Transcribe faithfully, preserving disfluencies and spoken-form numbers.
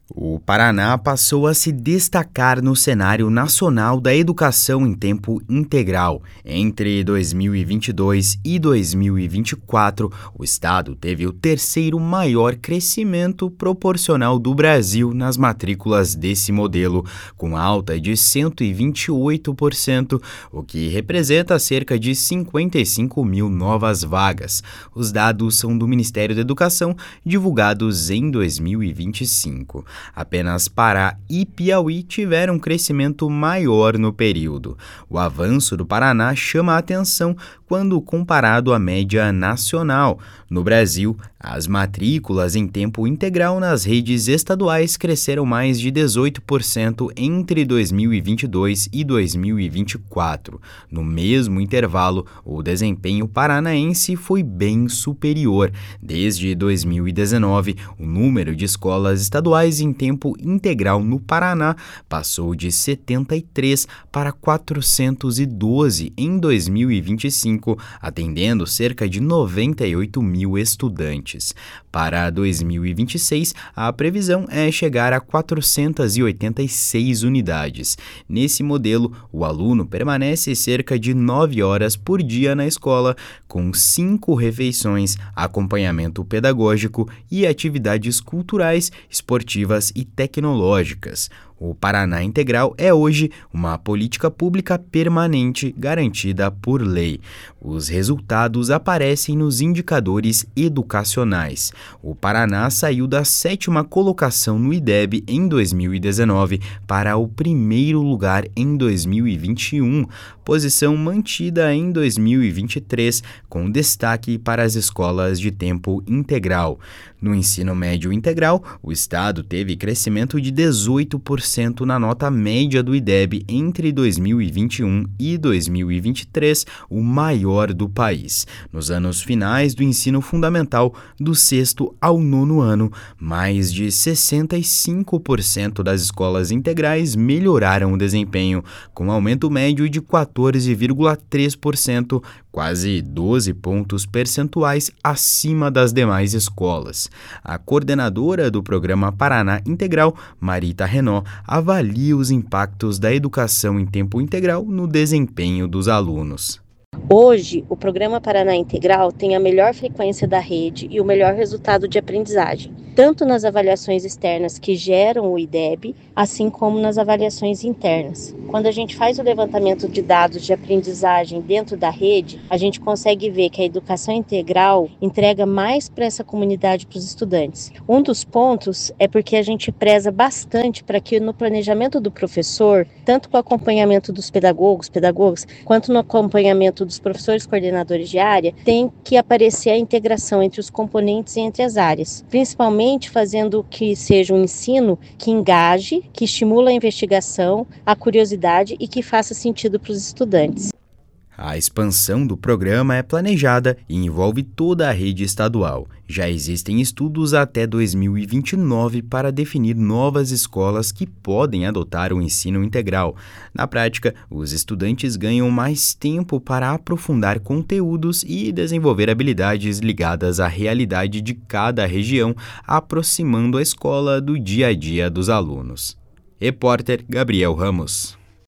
O Paraná passou a se destacar no cenário nacional da educação em tempo integral. Entre dois mil e vinte e dois e dois mil e vinte e quatro, o estado teve o terceiro maior crescimento proporcional do Brasil nas matrículas desse modelo, com alta de cento e vinte e oito por cento, o que representa cerca de cinquenta e cinco mil novas vagas. Os dados são do Ministério da Educação, divulgados em dois mil e vinte e cinco. Apenas Pará e Piauí tiveram um crescimento maior no período. O avanço do Paraná chama a atenção quando comparado à média nacional. No Brasil, as matrículas em tempo integral nas redes estaduais cresceram mais de dezoito por cento entre dois mil e vinte e dois e dois mil e vinte e quatro. No mesmo intervalo, o desempenho paranaense foi bem superior. Desde dois mil e dezenove, o número de escolas estaduais em tempo integral no Paraná passou de setenta e três para quatrocentos e doze em dois mil e vinte e cinco, atendendo cerca de noventa e oito mil estudantes. Para dois mil e vinte e seis, a previsão é chegar a quatrocentas e oitenta e seis unidades. Nesse modelo, o aluno permanece cerca de nove horas por dia na escola, com cinco refeições, acompanhamento pedagógico e atividades culturais, esportivas e tecnológicas. O Paraná Integral é hoje uma política pública permanente garantida por lei. Os resultados aparecem nos indicadores educacionais. O Paraná saiu da sétima colocação no I D E B em dois mil e dezenove para o primeiro lugar em dois mil e vinte e um, posição mantida em dois mil e vinte e três, com destaque para as escolas de tempo integral. No ensino médio integral, o estado teve crescimento de dezoito por cento na nota média do I D E B entre dois mil e vinte e um e dois mil e vinte e três, o maior do país. Nos anos finais do ensino fundamental, do sexto ao nono ano, mais de sessenta e cinco por cento das escolas integrais melhoraram o desempenho, com aumento médio de quatorze vírgula três por cento, quase doze pontos percentuais acima das demais escolas. A coordenadora do programa Paraná Integral, Marita Renó, avalia os impactos da educação em tempo integral no desempenho dos alunos. Hoje, o programa Paraná Integral tem a melhor frequência da rede e o melhor resultado de aprendizagem, tanto nas avaliações externas que geram o I D E B, assim como nas avaliações internas. Quando a gente faz o levantamento de dados de aprendizagem dentro da rede, a gente consegue ver que a educação integral entrega mais para essa comunidade, para os estudantes. Um dos pontos é porque a gente preza bastante para que no planejamento do professor, tanto com o acompanhamento dos pedagogos, pedagogas, quanto no acompanhamento dos professores coordenadores de área, tem que aparecer a integração entre os componentes e entre as áreas, principalmente fazendo que seja um ensino que engaje, que estimule a investigação, a curiosidade e que faça sentido para os estudantes. A expansão do programa é planejada e envolve toda a rede estadual. Já existem estudos até dois mil e vinte e nove para definir novas escolas que podem adotar o ensino integral. Na prática, os estudantes ganham mais tempo para aprofundar conteúdos e desenvolver habilidades ligadas à realidade de cada região, aproximando a escola do dia a dia dos alunos. Repórter Gabriel Ramos.